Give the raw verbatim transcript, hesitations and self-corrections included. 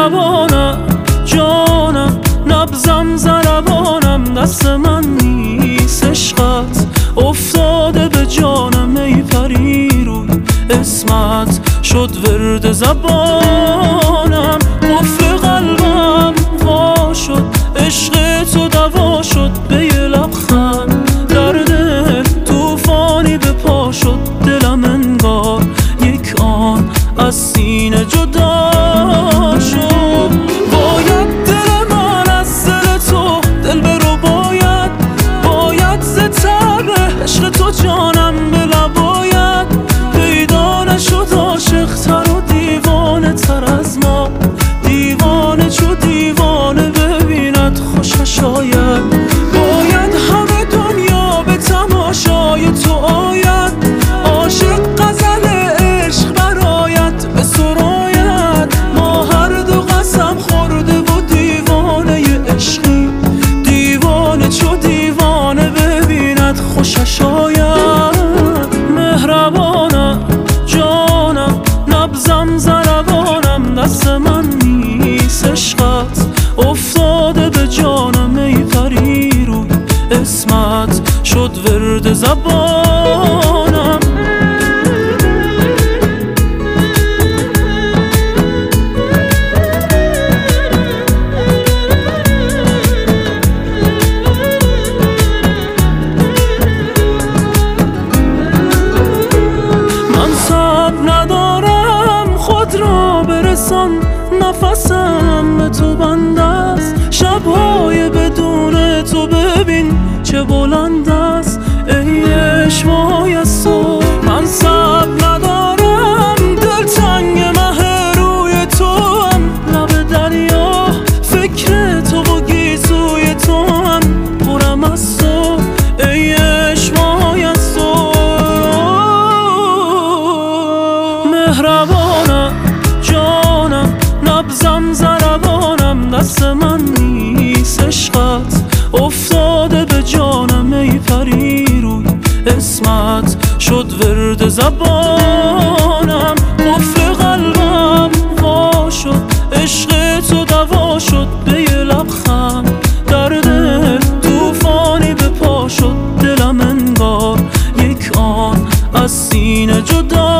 مهربانم جانم، نبزم ضربانم، دست من نیست عشقت افتاده به جانم. ای پری روی اسمت شد ورد زبانم، قفل قلبم وا شد، عشق تو دوا شد. به یه لبخند در دل توفانی به پا شد، دلم انگار یک آن از سینه جدا شد. باید دل من از دل تو دل برو، باید باید ز تب عشق تو جانم به لباید پیدا نشد عاشق تر و دیوانه تر از ما. دیوانه چو دیوانه ببیند خوشش آید، باید همه دنیا به تماشای تو آید. عاشق غزل عشق برآید به سراید، ما هر دو قسم خورده و دیوانه عشقی. دیوانه چو دیوانه ببیند خوشش آید. مهربانم جانم، نبزم ضربانم، دست من نیست عشقت افتاده به جانم. ای پری روی اسمت شد ورد زبانم. من صبر ندارم خود را برسان، نفسم به تو بند است. شبهای بدون تو ببین چه بلند است. ای عشقای از تو من صبر ندارم، دل تنگ مه روی تو هم، لب دریا فکر تو و گیسوی تو هم، پرم از تو ای عشقای از تو. مهربانم جانم، نبزم ضربانم، دست من نیست عشقت افتاده به جانم. ای پری روی اسمت شد ورد زبانم، قفل قلبم وا شد، عشق تو دوا شد. به یه لبخند در دل توفانی به پا شد، دلم انگار یک آن از سینه جدا